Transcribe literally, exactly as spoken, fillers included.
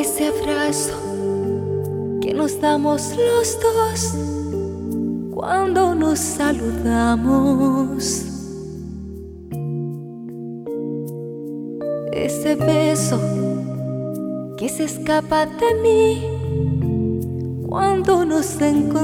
ese abrazo que nos damos los dos cuando nos saludamos, ese beso que se escapa de mí cuando nos encontramos.